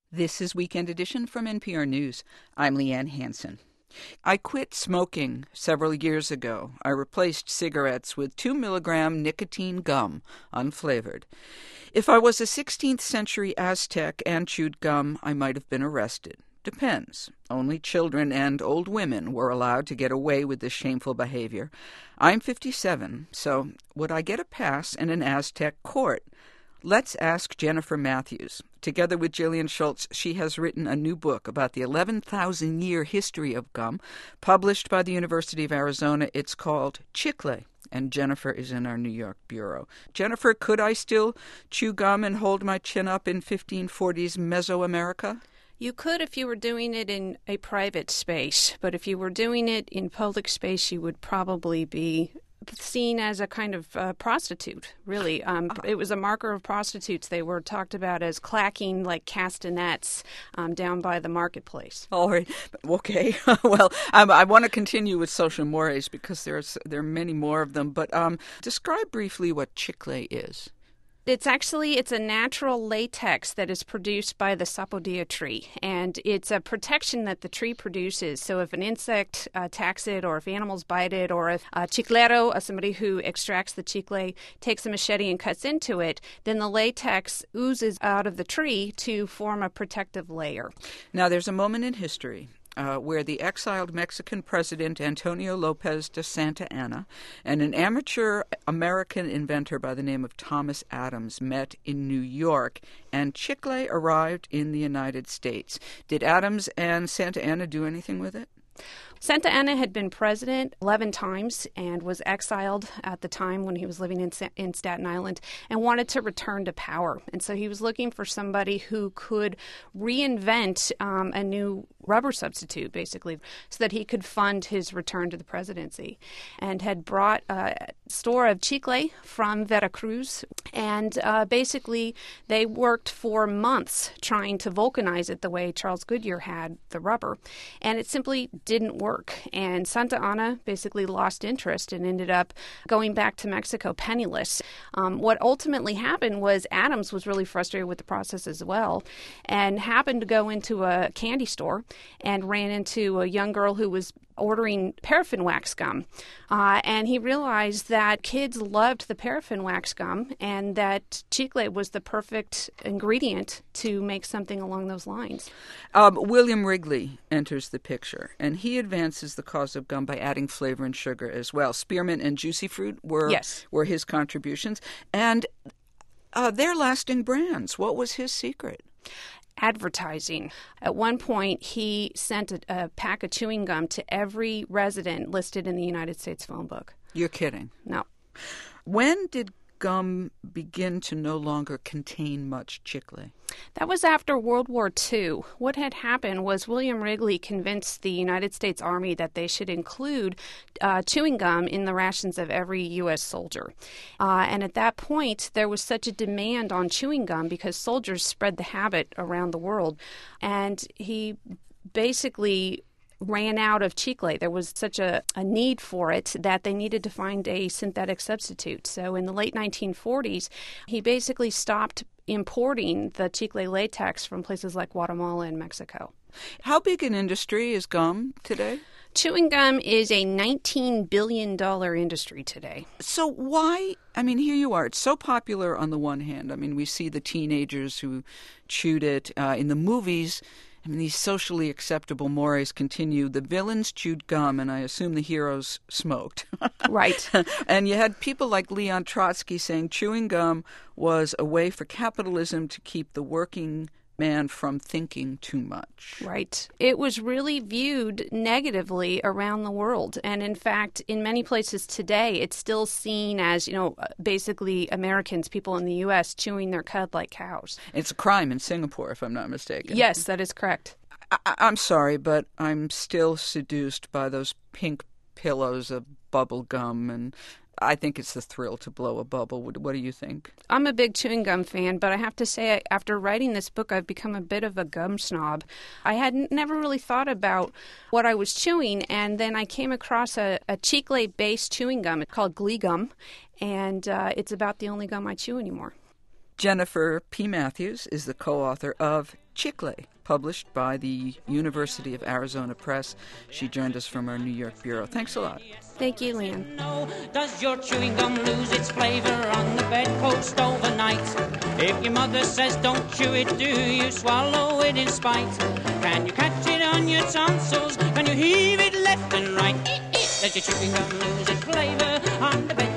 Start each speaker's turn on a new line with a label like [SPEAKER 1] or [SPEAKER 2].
[SPEAKER 1] This is Weekend Edition from NPR News. I'm Leanne Hansen. I quit smoking several years ago. I replaced cigarettes with 2-milligram nicotine gum, unflavored. If I was a 16th century Aztec and chewed gum, I might have been arrested. Depends. Only children and old women were allowed to get away with this shameful behavior. I'm 57, so would I get a pass in an Aztec court? Let's ask Jennifer Matthews. Together with Jillian Schultz, she has written a new book about the 11,000-year history of gum, published by the University of Arizona. It's called Chicle, and Jennifer is in our New York bureau. Jennifer, could I still chew gum and hold my chin up in 1540s Mesoamerica?
[SPEAKER 2] You could if you were doing it in a private space, but if you were doing it in public space, you would probably be seen as a kind of prostitute, really. It was a marker of prostitutes. They were talked about as clacking like castanets down by the marketplace.
[SPEAKER 1] All right. Okay. Well, I want to continue with social mores because there are many more of them. But describe briefly what chicle is.
[SPEAKER 2] It's a natural latex that is produced by the sapodilla tree, and it's a protection that the tree produces. So if an insect attacks it, or if animals bite it, or if a chiclero, somebody who extracts the chicle, takes a machete and cuts into it, then the latex oozes out of the tree to form a protective layer.
[SPEAKER 1] Now, there's a moment in history where the exiled Mexican president Antonio Lopez de Santa Anna and an amateur American inventor by the name of Thomas Adams met in New York, and chicle arrived in the United States. Did Adams and Santa Anna do anything with it?
[SPEAKER 2] Santa Anna had been president 11 times and was exiled at the time when he was living in Staten Island and wanted to return to power. And so he was looking for somebody who could reinvent a new rubber substitute, basically, so that he could fund his return to the presidency, and had brought a store of chicle from Veracruz. And basically, they worked for months trying to vulcanize it the way Charles Goodyear had the rubber. And it simply didn't work. And Santa Anna basically lost interest and ended up going back to Mexico penniless. What ultimately happened was Adams was really frustrated with the process as well, and happened to go into a candy store and ran into a young girl who was ordering paraffin wax gum. And he realized that kids loved the paraffin wax gum and that chicle was the perfect ingredient to make something along those lines.
[SPEAKER 1] William Wrigley enters the picture, and he advances the cause of gum by adding flavor and sugar as well. Spearmint and Juicy Fruit were his contributions. And they're lasting brands. What was his secret?
[SPEAKER 2] Advertising. At one point, he sent a pack of chewing gum to every resident listed in the United States phone book.
[SPEAKER 1] You're kidding.
[SPEAKER 2] No.
[SPEAKER 1] When did gum begin to no longer contain much chicle?
[SPEAKER 2] That was after World War II. What had happened was William Wrigley convinced the United States Army that they should include chewing gum in the rations of every U.S. soldier. And at that point, there was such a demand on chewing gum because soldiers spread the habit around the world. And he basically ran out of chicle. There was such a need for it that they needed to find a synthetic substitute. So in the late 1940s, he basically stopped importing the chicle latex from places like Guatemala and Mexico.
[SPEAKER 1] How big an industry is gum today?
[SPEAKER 2] Chewing gum is a $19 billion industry today.
[SPEAKER 1] So why, here you are. It's so popular on the one hand. We see the teenagers who chewed it. In the movies, these socially acceptable mores continue. The villains chewed gum, and I assume the heroes smoked.
[SPEAKER 2] Right.
[SPEAKER 1] And you had people like Leon Trotsky saying chewing gum was a way for capitalism to keep the working man from thinking too much.
[SPEAKER 2] Right. It was really viewed negatively around the world. And in fact, in many places today, it's still seen as, basically Americans, people in the U.S., chewing their cud like cows.
[SPEAKER 1] It's a crime in Singapore, if I'm not mistaken.
[SPEAKER 2] Yes, that is correct.
[SPEAKER 1] I'm sorry, but I'm still seduced by those pink pillows of bubble gum, and I think it's the thrill to blow a bubble. What do you think?
[SPEAKER 2] I'm a big chewing gum fan, but I have to say, after writing this book, I've become a bit of a gum snob. I had never really thought about what I was chewing, and then I came across a chicle-based chewing gum. It's called Glee Gum, and it's about the only gum I chew anymore.
[SPEAKER 1] Jennifer P. Matthews is the co-author of Chicle, published by the University of Arizona Press. She joined us from our New York bureau. Thanks a lot.
[SPEAKER 2] Thank you, Leanne.
[SPEAKER 3] Does your chewing gum lose its flavor on the bedpost overnight? If your mother says don't chew it, do you swallow it in spite? Can you catch it on your tonsils? Can you heave it left and right? Does your chewing gum lose its flavor on the bedpost?